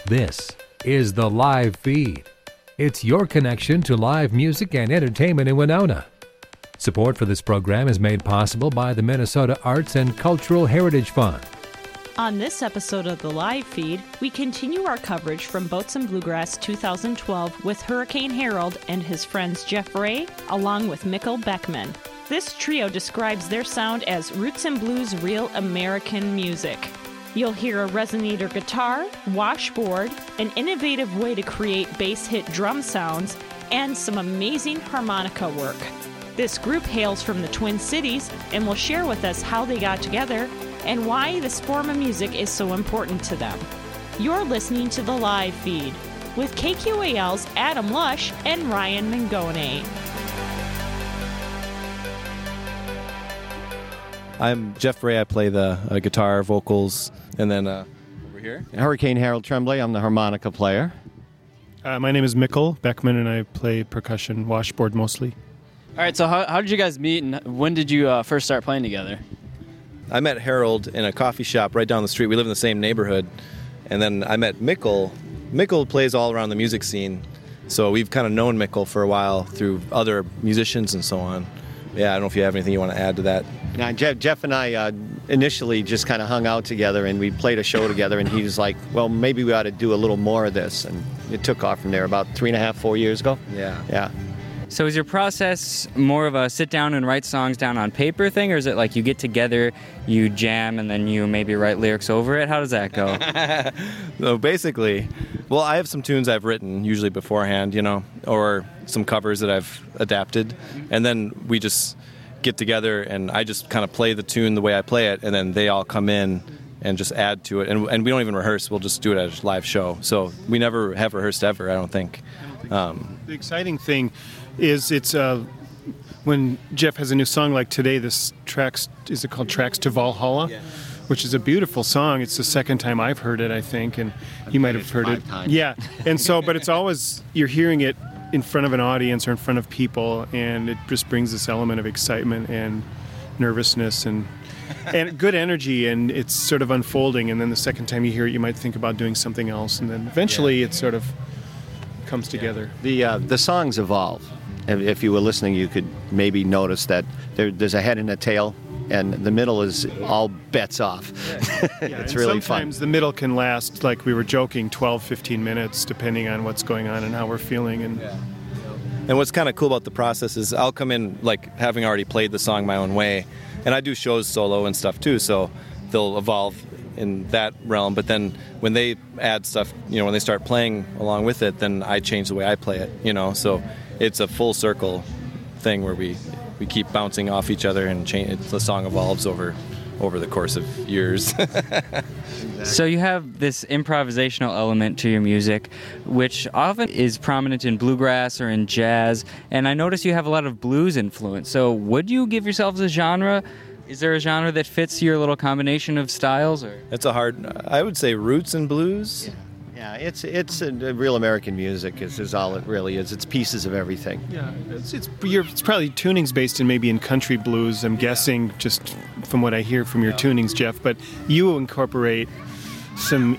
This is the Live Feed. It's your connection to live music and entertainment in Winona. Support for this program is made possible by the Minnesota Arts and Cultural Heritage Fund. On this episode of the Live Feed, we continue our coverage from Boats and Bluegrass 2012 with Hurricane Harold and his friends Jeff Ray, along with Mikkel Beckman. This trio describes their sound as roots and blues real American music. You'll hear a resonator guitar, washboard, an innovative way to create bass hit drum sounds, and some amazing harmonica work. This group hails from the Twin Cities and will share with us how they got together and why this form of music is so important to them. You're listening to the Live Feed with KQAL's Adam Lush and Ryan Mangone. I'm Jeff Ray. I play the guitar, vocals, and then over here. Hurricane Harold Tremblay. I'm the harmonica player. My name is Mikkel Beckman, and I play percussion, washboard mostly. All right, so how did you guys meet, and when did you first start playing together? I met Harold in a coffee shop right down the street. We live in the same neighborhood. And then I met Mikkel. Mikkel plays all around the music scene. So we've kind of known Mikkel for a while through other musicians and so on. Yeah, I don't know if you have anything you want to add to that. Now, Jeff and I initially just kind of hung out together, and we played a show together, and he was like, well, maybe we ought to do a little more of this. And it took off from there about 3.5, 4 years ago. Yeah. So is your process more of a sit down and write songs down on paper thing, or is it like you get together, you jam, and then you maybe write lyrics over it? How does that go? So basically, well, I have some tunes I've written usually beforehand, or some covers that I've adapted, and then we just get together and I just kind of play the tune the way I play it, and then they all come in and just add to it, and we don't even rehearse. We'll just do it at a live show. So we never have rehearsed ever, I don't think. The exciting thing is it's when Jeff has a new song like today, is it called Tracks to Valhalla? Yeah. Which is a beautiful song. It's the second time I've heard it, I think, and you might have heard it. Times. Yeah, and so, but it's always, you're hearing it in front of an audience or in front of people, and it just brings this element of excitement and nervousness and good energy, and it's sort of unfolding, and then the second time you hear it, you might think about doing something else, and then eventually it sort of comes together. The songs evolve. If you were listening, you could maybe notice that there's a head and a tail, and the middle is all bets off. It's really fun. Sometimes the middle can last, like we were joking, 12, 15 minutes, depending on what's going on and how we're feeling. And what's kind of cool about the process is I'll come in like having already played the song my own way, and I do shows solo and stuff too, so they'll evolve in that realm. But then when they add stuff, when they start playing along with it, then I change the way I play it, so it's a full circle thing where we keep bouncing off each other, and the song evolves over the course of years. So you have this improvisational element to your music, which often is prominent in bluegrass or in jazz, and I notice you have a lot of blues influence. So would you give yourselves a genre? Is there a genre that fits your little combination of styles? Or? I would say roots and blues. Yeah, it's a real American music is all it really is. It's pieces of everything. Yeah, it's probably tunings based in maybe in country blues, I'm guessing, just from what I hear from your tunings, Jeff. But you incorporate some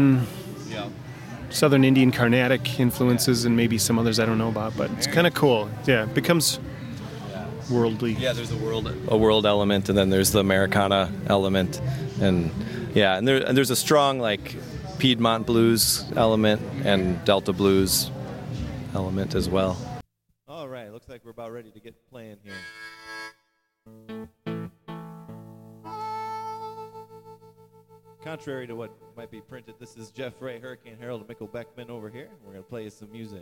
Southern Indian Carnatic influences and maybe some others I don't know about, but it's kind of cool. Yeah, it becomes worldly. Yeah, there's a world element, and then there's the Americana element, and there's a strong Piedmont blues element and Delta blues element as well. All right, looks like we're about ready to get playing here. Contrary to what might be printed, this is Jeff Ray, Hurricane Harold, and Mikkel Beckman over here. We're going to play some music.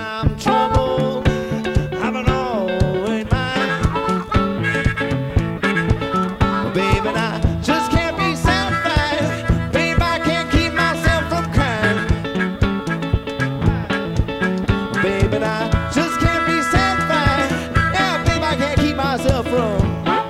I'm troubled, having always mine. Baby, I just can't be satisfied. Baby, I can't keep myself from crying. Baby, I just can't be satisfied. Yeah, baby, I can't keep myself from.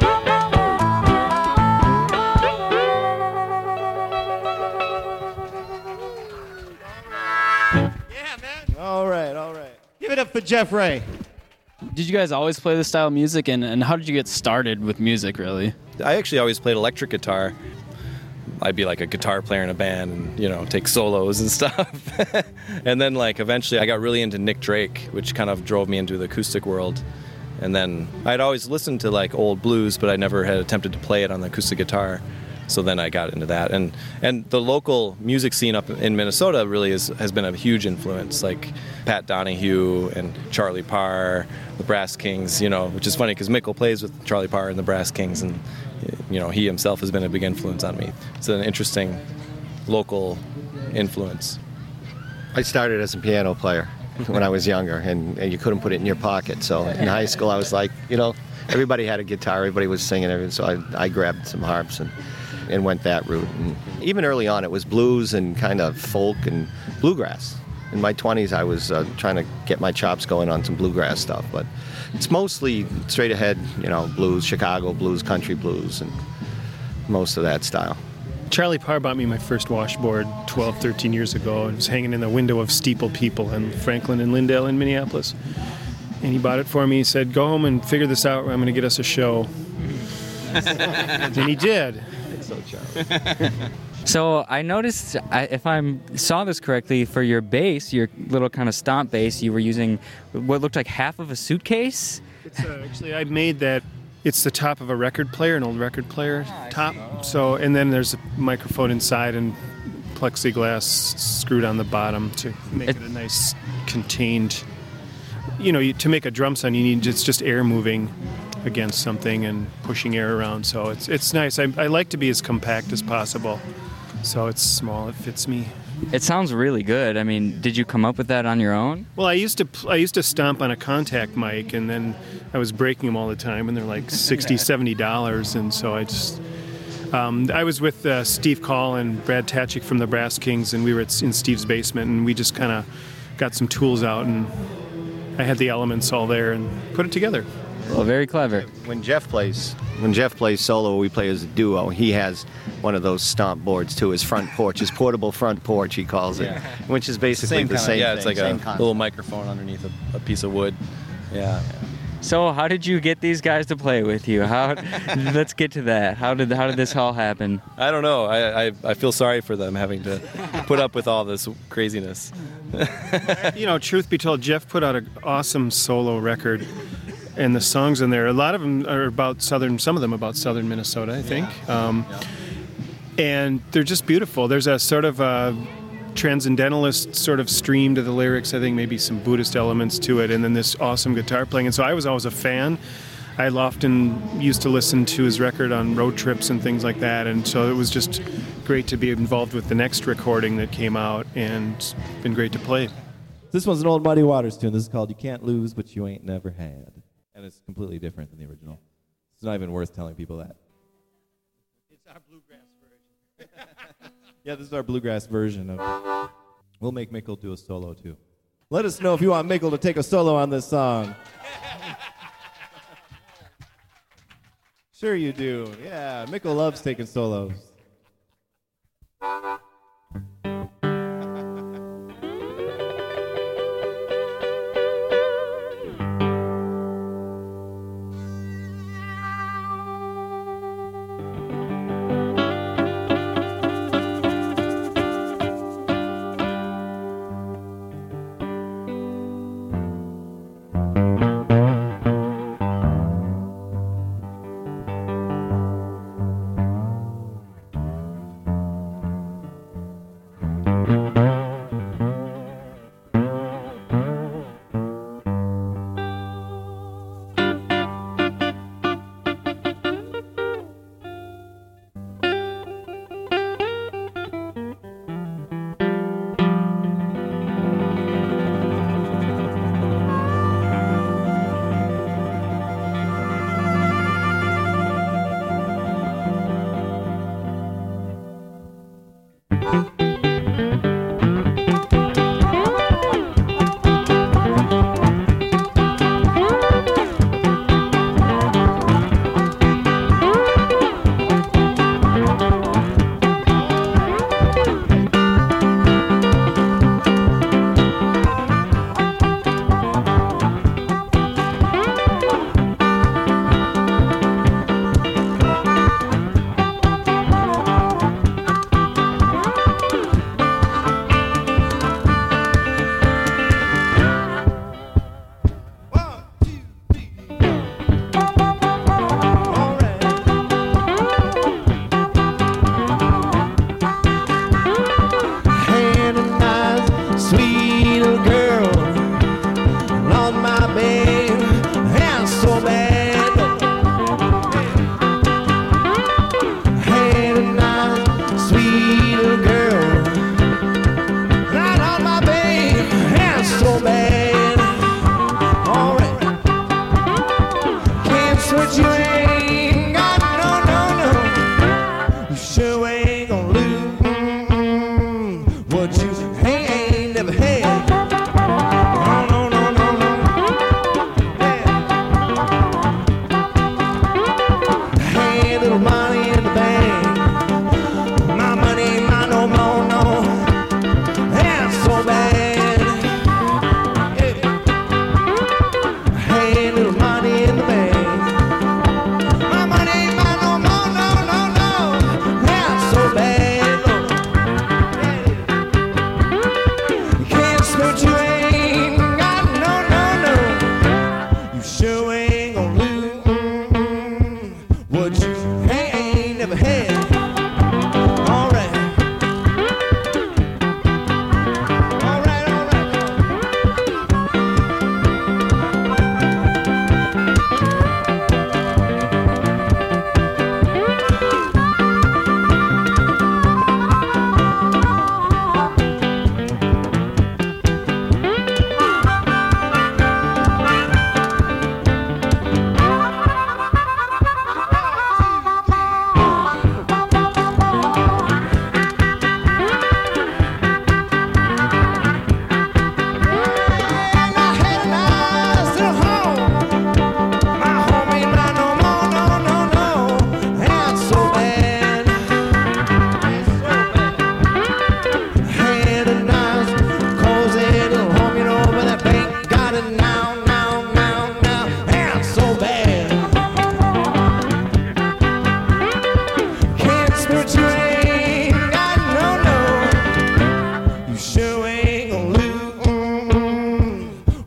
All right, all right. Give it up for Jeff Ray. Did you guys always play this style of music, and how did you get started with music, really? I actually always played electric guitar. I'd be like a guitar player in a band and, you know, take solos and stuff. And then, like, eventually I got really into Nick Drake, which kind of drove me into the acoustic world. And then I'd always listened to, like, old blues, but I never had attempted to play it on the acoustic guitar. So then I got into that. And the local music scene up in Minnesota really has been a huge influence, like Pat Donahue and Charlie Parr, the Brass Kings, you know, which is funny because Mikkel plays with Charlie Parr and the Brass Kings, and, you know, he himself has been a big influence on me. It's an interesting local influence. I started as a piano player when I was younger, and you couldn't put it in your pocket. So in high school, I was like, you know, everybody had a guitar, everybody was singing everything, so I grabbed some harps and went that route. And even early on, it was blues and kind of folk and bluegrass. In my 20s, I was trying to get my chops going on some bluegrass stuff, but it's mostly straight ahead, you know, blues, Chicago blues, country blues, and most of that style. Charlie Parr bought me my first washboard 12, 13 years ago. It was hanging in the window of Steeple People in Franklin and Lindale in Minneapolis. And he bought it for me. He said, go home and figure this out. I'm going to get us a show. And he did. So Charlie. So I noticed, if I saw this correctly, for your bass, your little kind of stomp bass, you were using what looked like half of a suitcase. It's actually, I made that. It's the top of a record player, an old record player top. So, and then there's a microphone inside and plexiglass screwed on the bottom to make it a nice contained. You know, to make a drum sound, you need just air moving against something and pushing air around. So it's nice. I like to be as compact as possible. So it's small. It fits me. It sounds really good. I mean, did you come up with that on your own? Well, I used to stomp on a contact mic, and then I was breaking them all the time, and they're like $60, $70, and so I just. I was with Steve Call and Brad Tatchik from the Brass Kings, and we were in Steve's basement, and we just kind of got some tools out, and I had the elements all there and put it together. Well, very clever. When Jeff plays solo, we play as a duo. He has one of those stomp boards too, his front porch, his portable front porch, he calls it, which is basically the same thing. Yeah, it's like a little microphone underneath a piece of wood. Yeah. So how did you get these guys to play with you? Let's get to that. How did this all happen? I don't know. I feel sorry for them having to put up with all this craziness. You know, truth be told, Jeff put out an awesome solo record. And the songs in there, a lot of them are about some of them about southern Minnesota, I think. And they're just beautiful. There's a sort of a transcendentalist sort of stream to the lyrics. I think maybe some Buddhist elements to it, and then this awesome guitar playing. And so I was always a fan. I often used to listen to his record on road trips and things like that. And so it was just great to be involved with the next recording that came out, and it's been great to play. This one's an old Muddy Waters tune. This is called You Can't Lose What You Ain't Never Had. And it's completely different than the original. It's not even worth telling people that. It's our bluegrass version. Yeah, this is our bluegrass version of. We'll make Mikkel do a solo too. Let us know if you want Mikkel to take a solo on this song. Sure you do. Yeah, Mikkel loves taking solos.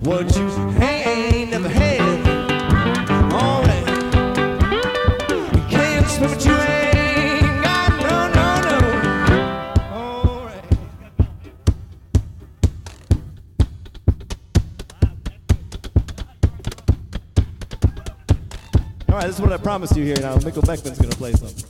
what you ain't never had. Alright. You can't spend what you ain't got. No, no, no. Alright. All right, this is what I promised you here now. Mikkel Beckman's going to play something.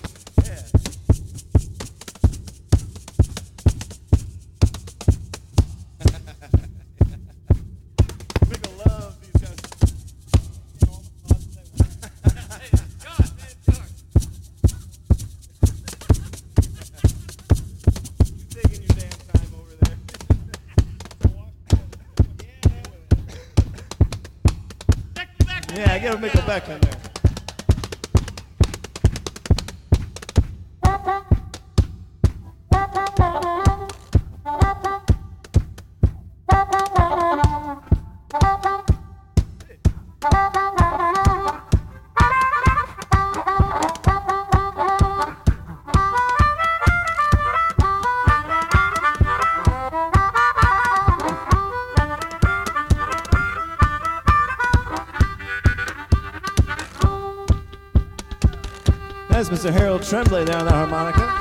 Yeah, get a Mikkel Beckman there. That's Mr. Harold Tremblay there on the harmonica.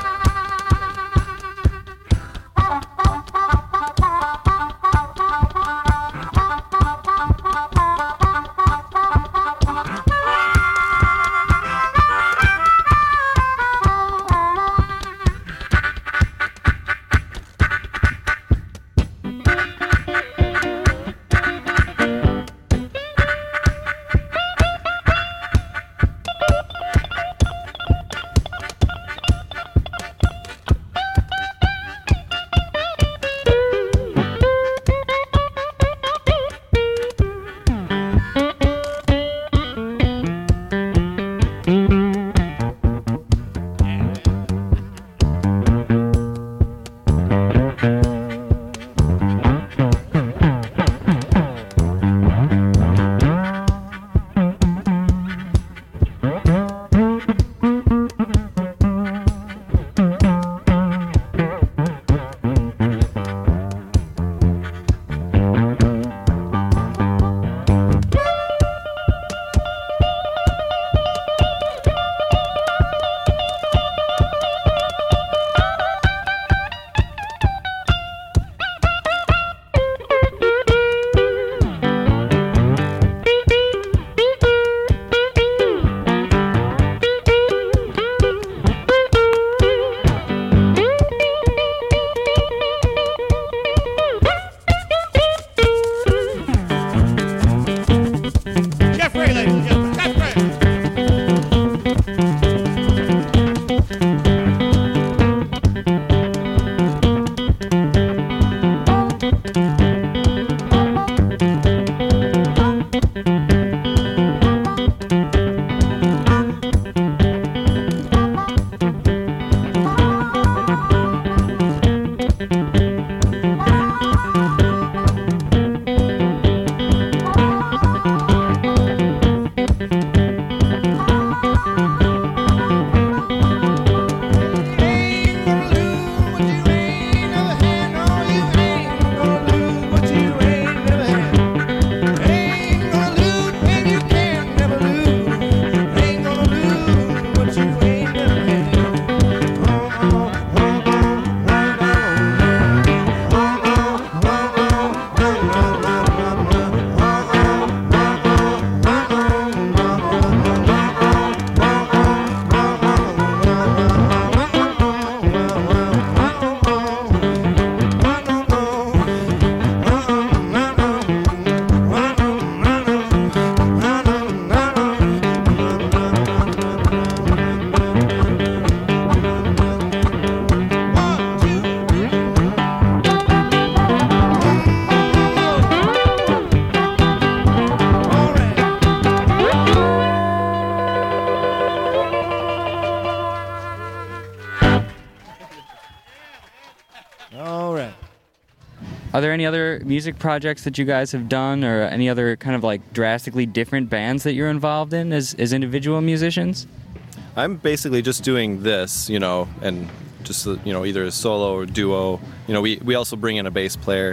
Are there any other music projects that you guys have done, or any other kind of like drastically different bands that you're involved in as individual musicians? I'm basically just doing this, you know, and just, you know, either a solo or duo. You know, we also bring in a bass player.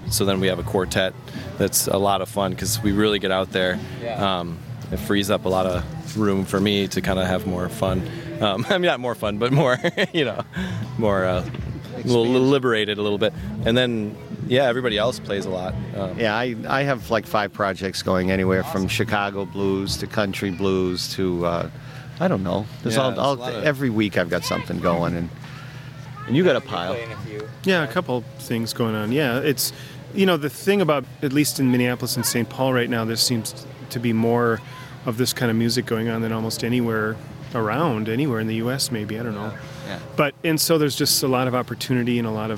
so then we have a quartet that's a lot of fun because we really get out there. It frees up a lot of room for me to kind of have more fun. I mean, not more fun, but more, more a little liberated a little bit. And then, everybody else plays a lot. I have like 5 projects going, anywhere from Chicago blues to country blues to, I don't know. Every week I've got something going, and you got a pile. Yeah, a couple things going on. Yeah, it's, the thing about, at least in Minneapolis and St. Paul right now, there seems to be more of this kind of music going on than almost anywhere in the U.S. maybe, I don't know. Yeah. And so there's just a lot of opportunity and a lot of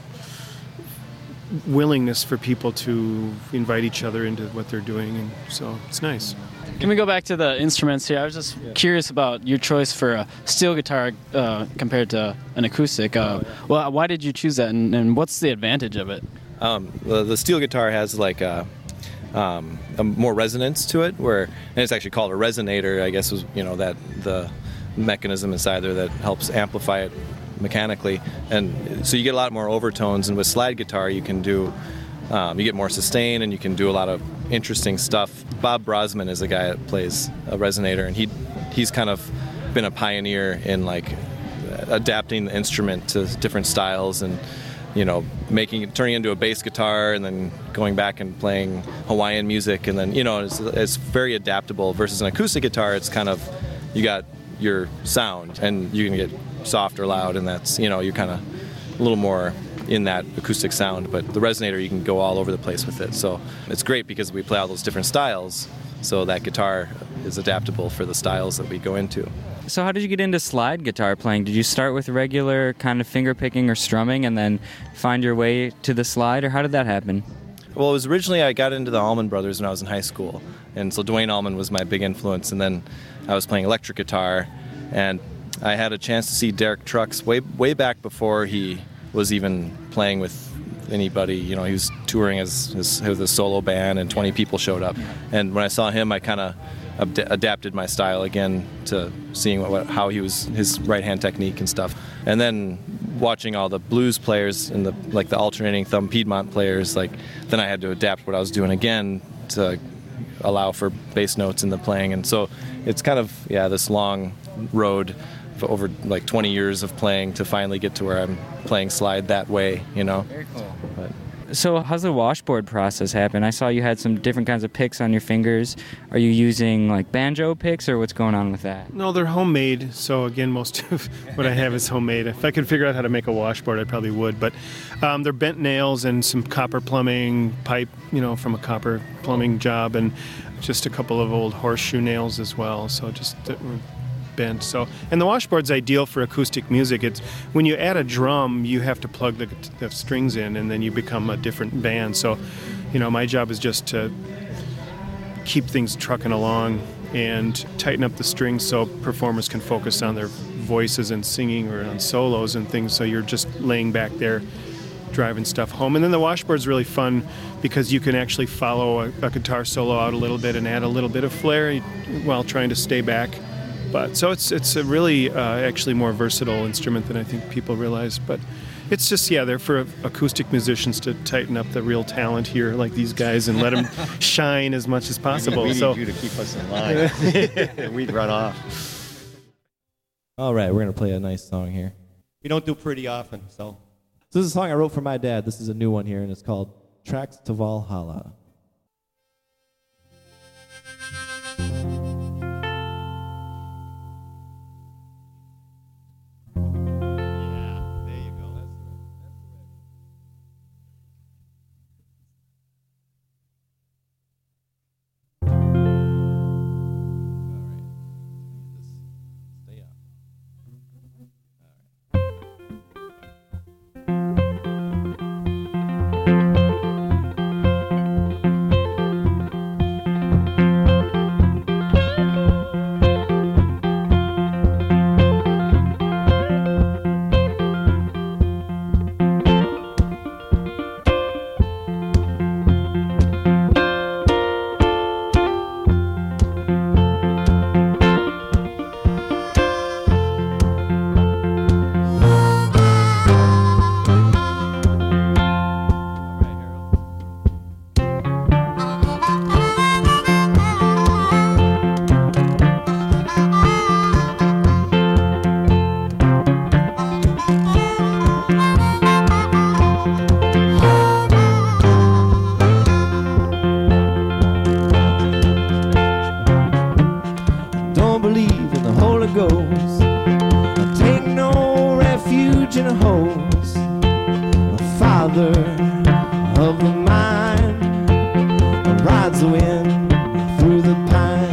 willingness for people to invite each other into what they're doing, and so it's nice. Can we go back to the instruments here? I was just curious about your choice for a steel guitar compared to an acoustic. Well, why did you choose that, and what's the advantage of it? The steel guitar has like a more resonance to it, and it's actually called a resonator, I guess, was that the mechanism inside there that helps amplify it mechanically, and so you get a lot more overtones. And with slide guitar, you can do you get more sustain, and you can do a lot of interesting stuff. Bob Brosman is a guy that plays a resonator, and he's kind of been a pioneer in like adapting the instrument to different styles, and turning it into a bass guitar, and then going back and playing Hawaiian music, and then it's very adaptable. Versus an acoustic guitar, it's kind of, you got your sound, and you can get soft or loud, and that's you're kind of a little more in that acoustic sound. But the resonator, you can go all over the place with it, so it's great because we play all those different styles, so that guitar is adaptable for the styles that we go into. So how did you get into slide guitar playing? Did you start with regular kind of finger picking or strumming and then find your way to the slide, or how did that happen? Well, it was originally, I got into the Allman Brothers when I was in high school, and so Duane Allman was my big influence, and then I was playing electric guitar, and I had a chance to see Derek Trucks way back before he was even playing with anybody. He was touring as a solo band, and 20 people showed up, and when I saw him, I kind of adapted my style again to seeing how he was, his right hand technique and stuff. And then watching all the blues players and the alternating thumb Piedmont players, then I had to adapt what I was doing again to allow for bass notes in the playing. And so it's kind of this long road for over 20 years of playing to finally get to where I'm playing slide that way. Very cool. So how's the washboard process happen? I saw you had some different kinds of picks on your fingers. Are you using like banjo picks, or what's going on with that? No, they're homemade. So again, most of what I have is homemade. If I could figure out how to make a washboard, I probably would. But they're bent nails and some copper plumbing pipe, from a copper plumbing job, and just a couple of old horseshoe nails as well. So just that were bent. So, and the washboard's ideal for acoustic music. It's when you add a drum, you have to plug the strings in, and then you become a different band. So, my job is just to keep things trucking along and tighten up the strings so performers can focus on their voices and singing, or on solos and things. So you're just laying back there driving stuff home. And then the washboard's really fun because you can actually follow a guitar solo out a little bit and add a little bit of flair while trying to stay back. But so it's a really actually more versatile instrument than I think people realize. But it's just, they're for acoustic musicians to tighten up the real talent here, like these guys, and let them shine as much as possible. We need you to keep us in line. And we'd run off. All right, we're going to play a nice song here. We don't do pretty often, so. This is a song I wrote for my dad. This is a new one here, and it's called Tracks to Valhalla. rides the wind through the pine.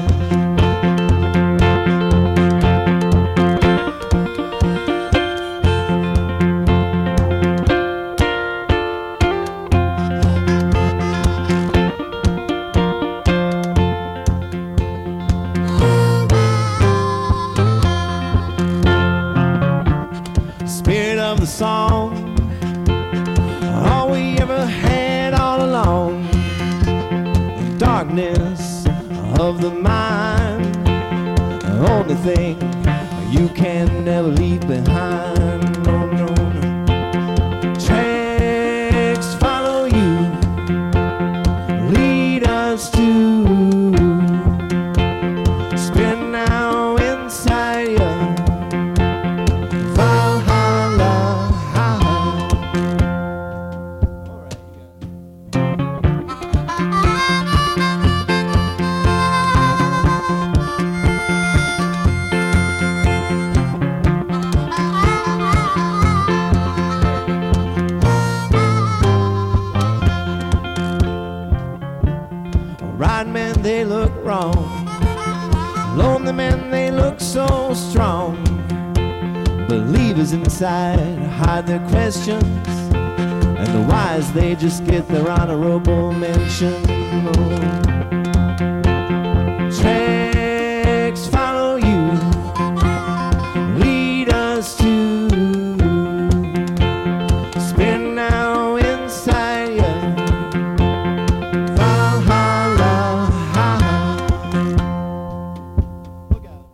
Spirit of the song, all we ever had all along. Darkness of the mind, the only thing you can never leave behind. No, no, no. Tracks follow you, lead us to spin now inside you. Valhalla. All right, you got it. Right men, they look wrong. Lonely men, they look so strong. Believers inside hide their questions, and the wise, they just get their honorable mention. Oh. Tracks follow you, lead us to spin now inside you. Valhalla. Look out.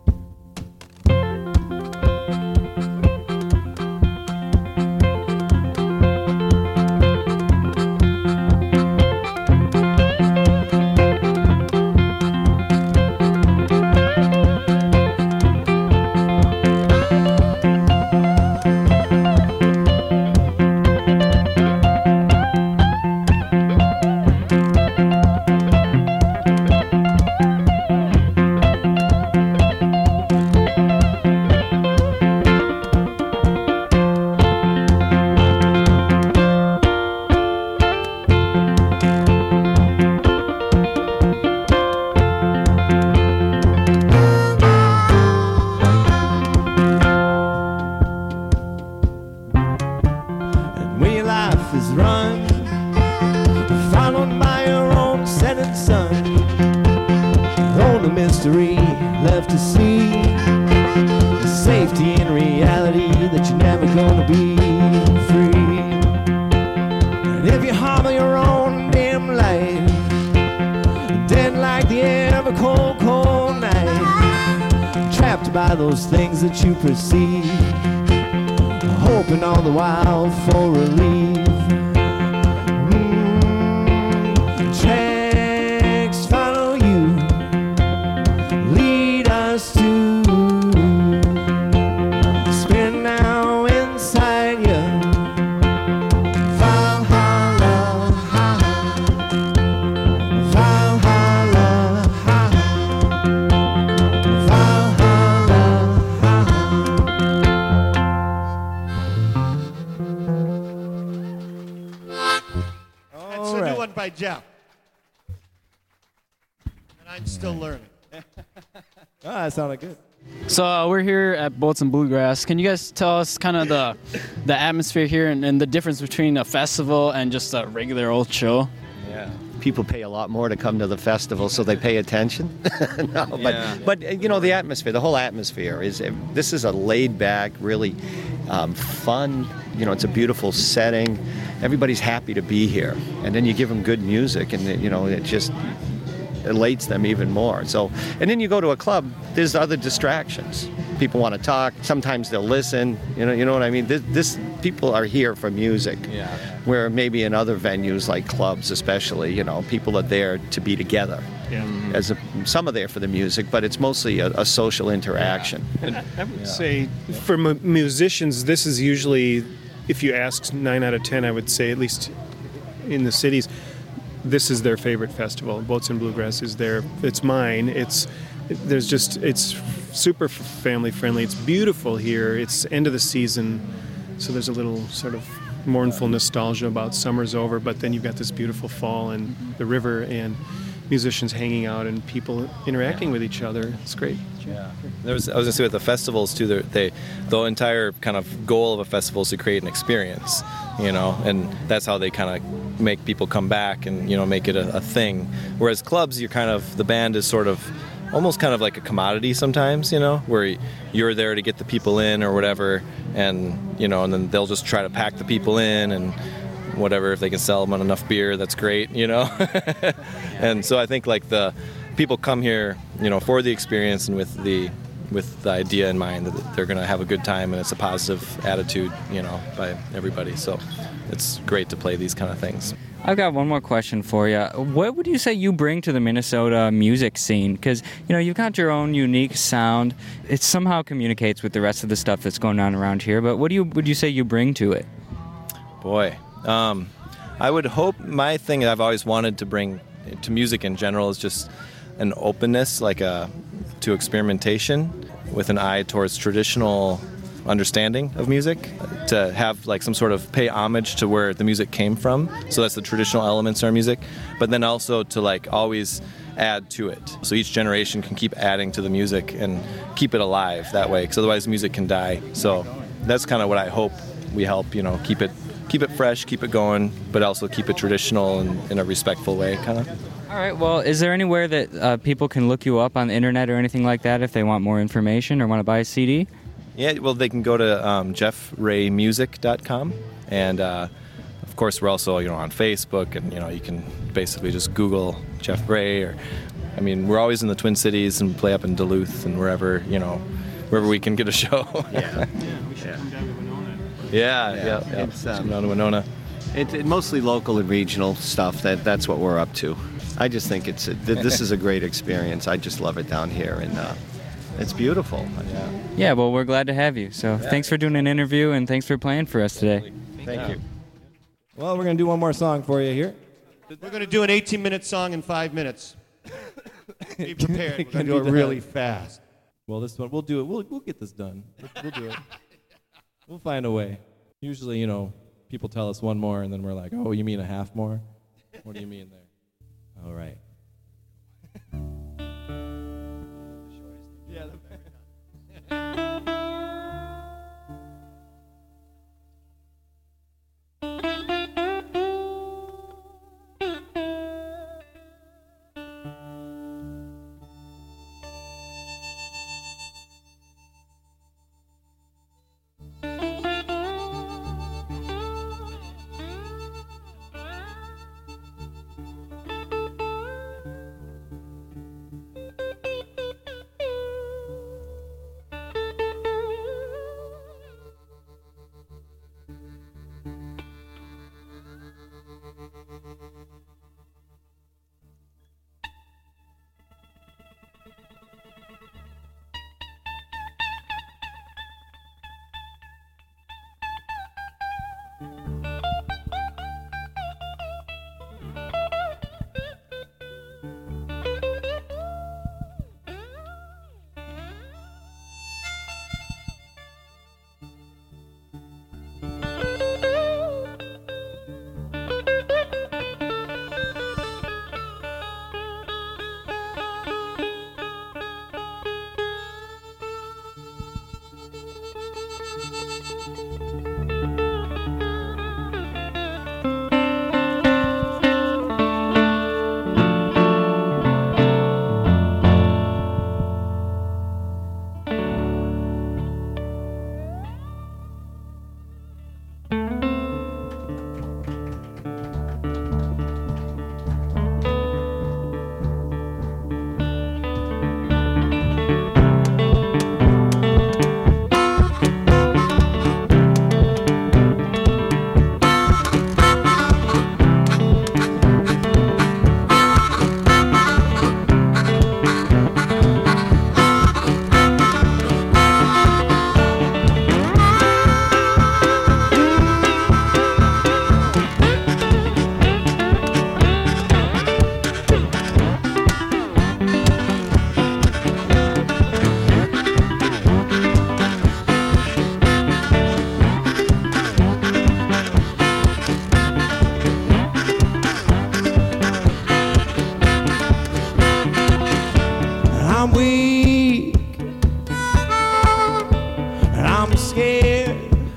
And when your life is run, followed by your own setting sun, the only mystery left to see is safety in reality that you're never gonna be free. And if you harbor your own dim light, dead like the air of a cold, cold night, trapped by those things that you perceive, hoping all the while for relief. Tracks follow you, lead us to spin now inside you. Valhalla. Valhalla. Valhalla. That's a new one by Jeff. And I'm still learning. Ah, that sounded good. So we're here at Boats and Bluegrass. Can you guys tell us kind of the atmosphere here and the difference between a festival and just a regular old show? Yeah. People pay a lot more to come to the festival, so they pay attention. No, but you know, the atmosphere, the whole atmosphere this is a laid back, really fun. You know, it's a beautiful setting. Everybody's happy to be here, and then you give them good music, and you know, it just elates them even more. So, and then you go to a club, there's other distractions. People want to talk. Sometimes they'll listen. You know what I mean. This people are here for music. Yeah. Where maybe in other venues like clubs, especially, you know, people are there to be together. Yeah. Some are there for the music, but it's mostly a social interaction. And I would say for musicians, this is usually, if you ask 9 out of 10, I would say, at least in the cities, this is their favorite festival. Boats and Bluegrass is it's mine. It's super family friendly. It's beautiful here. It's end of the season, so there's a little sort of mournful nostalgia about summer's over, but then you've got this beautiful fall and the river, and musicians hanging out and people interacting with each other. It's great. Yeah. I was gonna say with the festivals too. The entire kind of goal of a festival is to create an experience, and that's how they kind of make people come back and make it a thing. Whereas clubs, the band is sort of almost kind of like a commodity sometimes, where you're there to get the people in or whatever, and and then they'll just try to pack the people in and whatever. If they can sell them on enough beer, that's great, And so I think like the people come here, for the experience and with the idea in mind that they're going to have a good time and it's a positive attitude, by everybody. So it's great to play these kind of things. I've got one more question for you. What would you say you bring to the Minnesota music scene? Because, you've got your own unique sound. It somehow communicates with the rest of the stuff that's going on around here. But what would you say you bring to it? Boy, I would hope my thing that I've always wanted to bring to music in general is just an openness, to experimentation with an eye towards traditional understanding of music, to have like some sort of pay homage to where the music came from. So that's the traditional elements in our music, but then also to like always add to it. So each generation can keep adding to the music and keep it alive that way, because otherwise music can die. So that's kind of what I hope we help, keep it fresh, keep it going, but also keep it traditional and in a respectful way, kind of. All right. Well, is there anywhere that people can look you up on the internet or anything like that if they want more information or want to buy a CD? Yeah, well, they can go to jeffraymusic.com, and of course we're also on Facebook, and you can basically just Google Jeff Ray, we're always in the Twin Cities and play up in Duluth and wherever we can get a show. Yeah, we should come down to Winona. Yeah. It's down to Winona. It's mostly local and regional stuff. That's what we're up to. I just think this is a great experience. I just love it down here, and it's beautiful. Yeah, well, we're glad to have you. So thanks for doing an interview, and thanks for playing for us today. Thank you. Well, we're going to do one more song for you here. We're going to do an 18-minute song in 5 minutes. Be prepared. We're going to do it really fast. Well, this one, we'll do it. We'll get this done. We'll do it. We'll find a way. Usually, people tell us one more, and then we're like, oh, you mean a half more? What do you mean there? All right. I'm weak and I'm scared,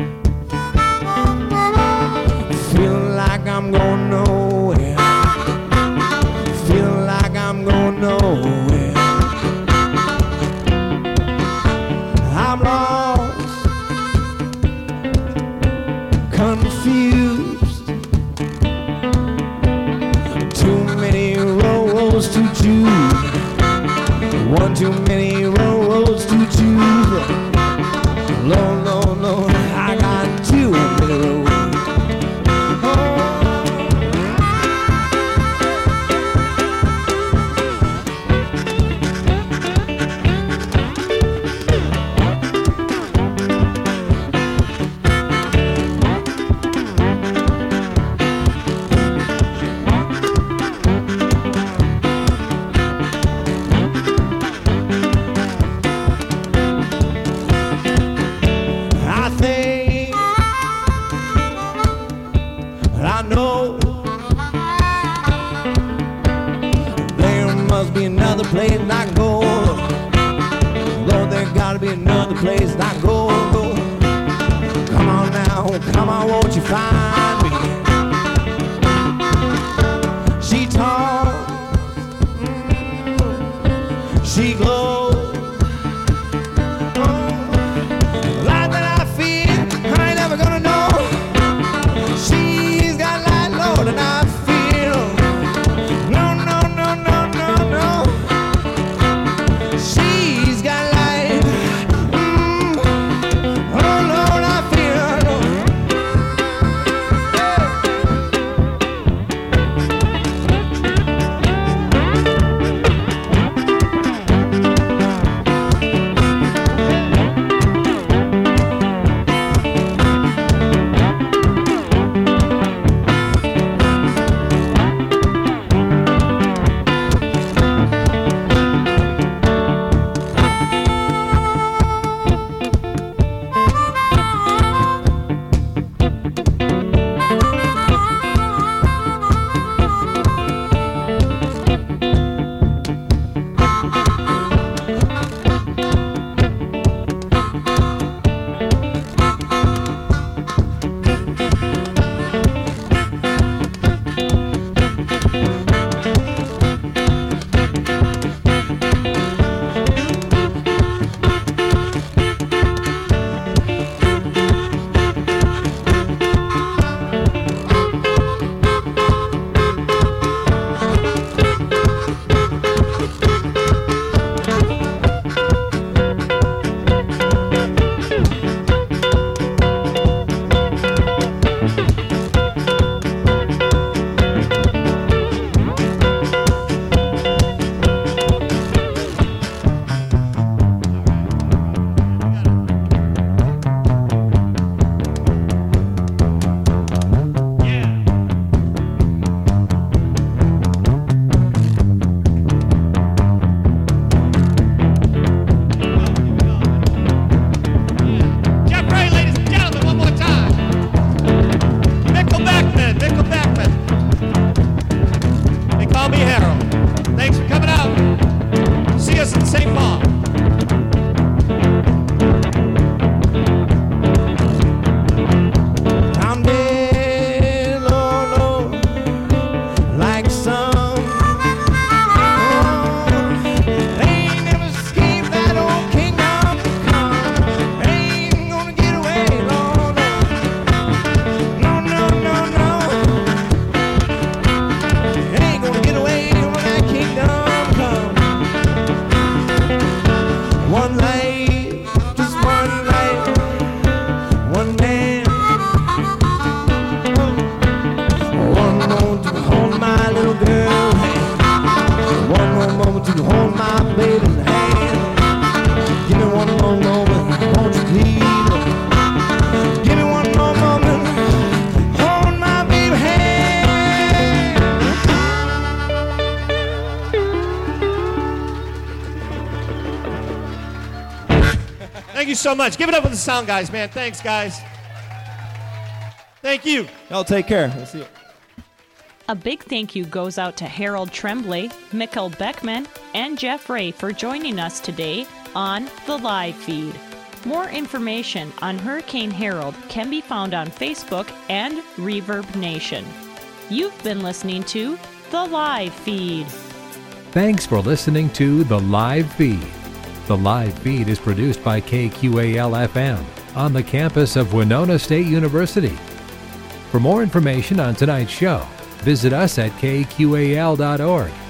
feeling like I'm going nowhere, feeling like I'm going nowhere. I'm lost, confused, too many roads to choose, one too many roads to choose. Lord, Lord, Lord, I got too many roads. Place I go, Lord, there gotta be another place I go. Come on now, come on, won't you find me? She talks, she glows, the light that I feel, I ain't never gonna know. She's got light, Lord, and I feel no, no, no, no, no, no. She's got light. Oh Lord, I feel. Thank you so much. Give it up with the sound guys, man. Thanks, guys. Thank you. Y'all take care. We'll see you. A big thank you goes out to Harold Tremblay, Mikkel Beckman, and Jeff Ray for joining us today on the live feed. More information on Hurricane Harold can be found on Facebook and Reverb Nation. You've been listening to The Live Feed. Thanks for listening to The Live Feed. The Live Feed is produced by KQAL-FM on the campus of Winona State University. For more information on tonight's show, visit us at kqal.org